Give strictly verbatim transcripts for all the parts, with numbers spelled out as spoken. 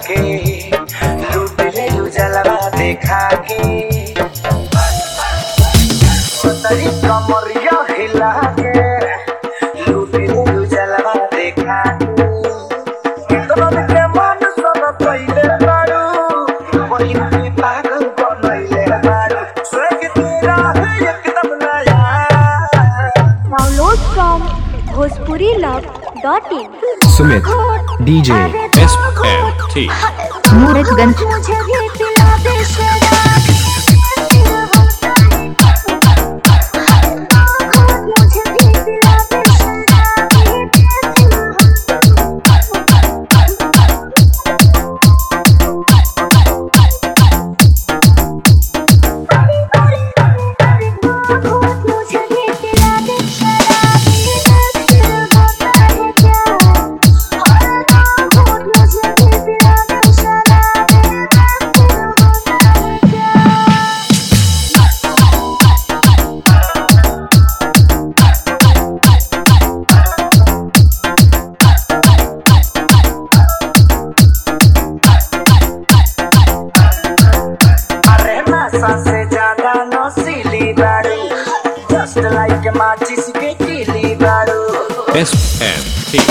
के लूट ले लू जलवा देखा के तेरी कमरिया हिला के लूट ले लू जलवा देखा के कितना के मन सब पहले बारू वही में पागल बनैले बारू स्वर्ग तेरा है एकदम नया download from Bhojpuri love dot in. Sumit DJ S M T Muratganj. से ज्यादा नौसीली बारू जस्ट लाइक माचिस के कीली बारू S M T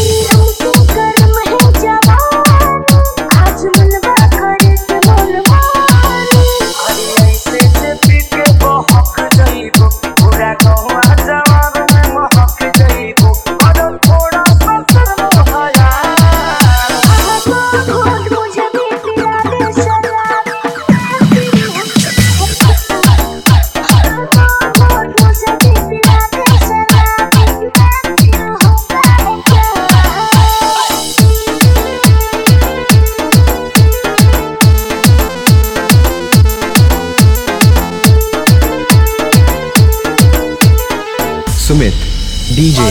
Sumit DJ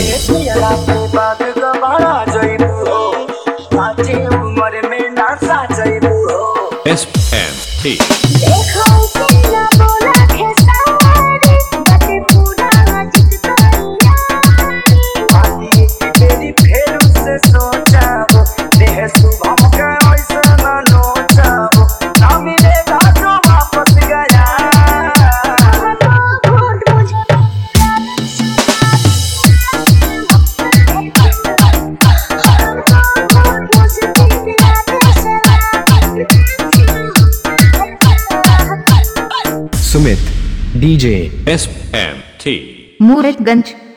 उम्र में नासा S M T Sumit DJ S M T Muratganj.